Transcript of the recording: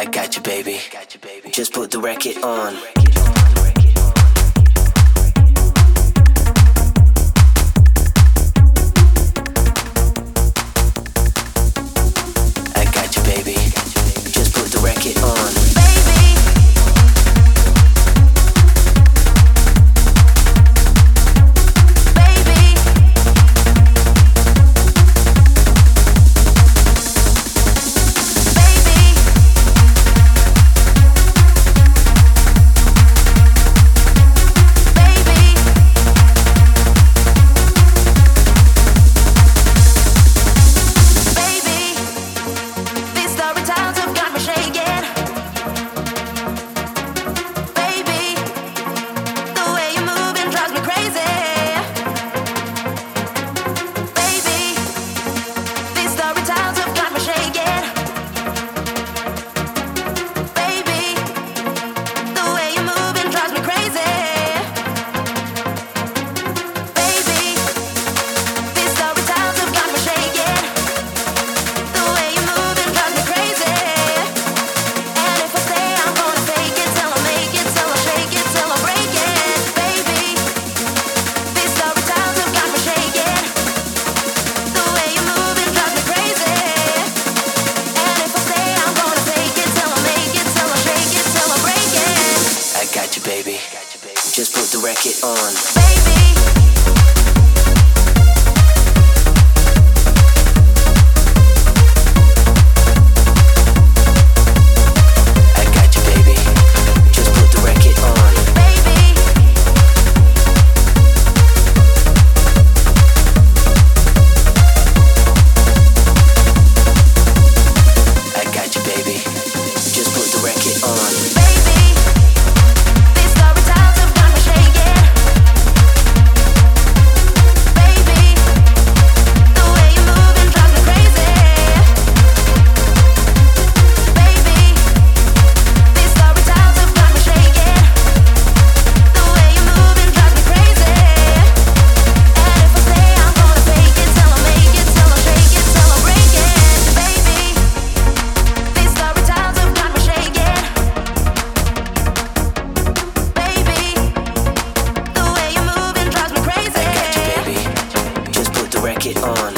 got you, baby. Just put the record on. I got you, baby. Just put the record on. Baby, just put the record on. I got you, baby. Just put the record on. I got you, baby. Just put the record on. Record on.